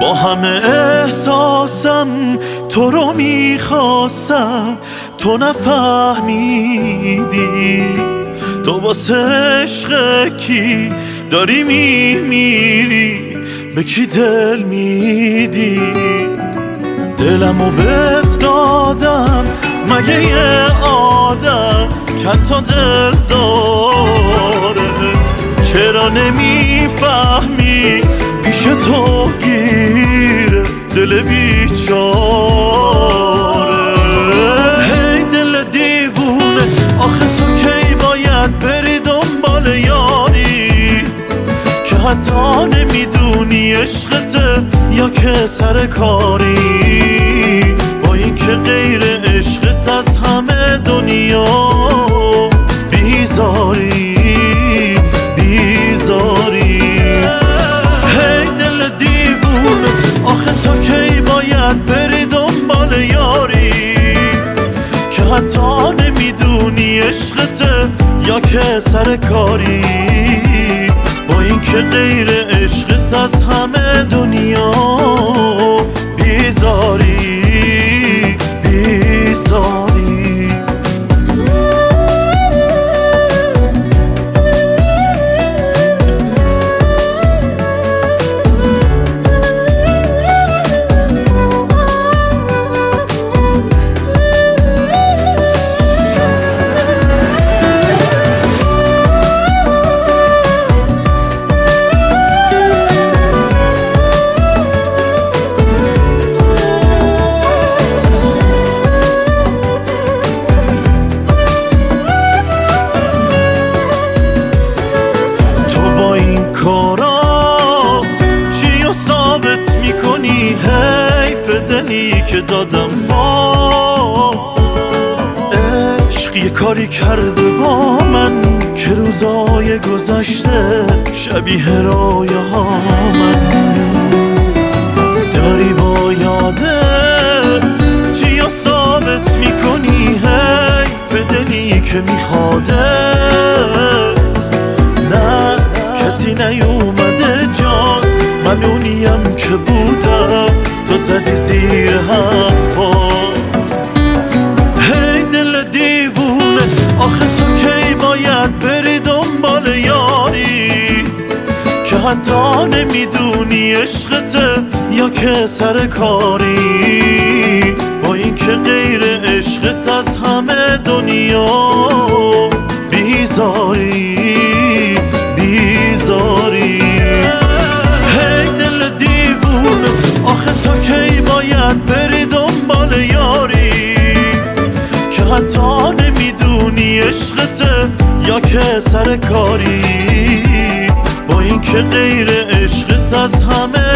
با همه احساسم تو رو میخواستم، تو نفهمیدی تو واسه عشق کی داری میمیری، به کی دل میدی؟ دلمو بهت دادم، مگه یه آدم چند تا دل داره؟ چرا نمیفهمی پیش تو گیره دل بیچاره؟ هی دل دیوونه، آخه تو کی باید بری دنبال یاری که حتی نمیدونی عشقته یا که سر کاری؟ با این که غیر عشقت از همه دنیا بیزاری بیزاری. هی دل دیوونه، آخه تو کی باید بری دنبال یاری که حتی نمیدونی عشقته یا که سر کاری؟ با این که غیر عشقت از همه دنیا بیزاری بیزاری. کارات چیو ثابت میکنی؟ حیف دلی که دادم با عشق یه کاری کرده با من که روزای گذشته شبیه رویه ها من داری با یادت. چیو ثابت میکنی؟ حیف دلی که میخوادت. نه کسی نیومده جات، من اونیم که بودم تو زدی زیر حرفات. هی دل دیوونه، آخه تو کی باید بری دنبال یاری که حتی نمیدونی عشقته یا که سر کاری؟ با این که غیر عشقت از همه دنیا بیزاری بیزاری. هی دل دیوونه، آخه تو کی باید بری دنبال یاری که حتی نمیدونی عشقته یا که سر کاری؟ با این که غیر عشقت از همه